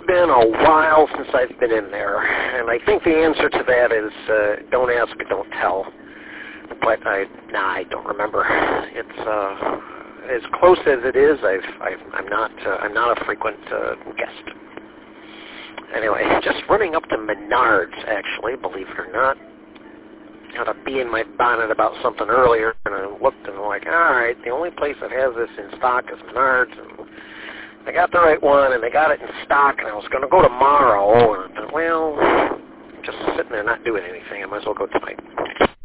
been a while since I've been in there, and I think the answer to that is don't ask, don't tell. But I don't remember. It's as close as it is. I'm not a frequent guest. Anyway, just running up to Menards, actually, believe it or not. Had a bee in my bonnet about something earlier, and I looked and I'm like, all right, the only place that has this in stock is Menards, and I got the right one, and they got it in stock, and I was going to go tomorrow, and I thought, well, just sitting there not doing anything, I might as well go tonight.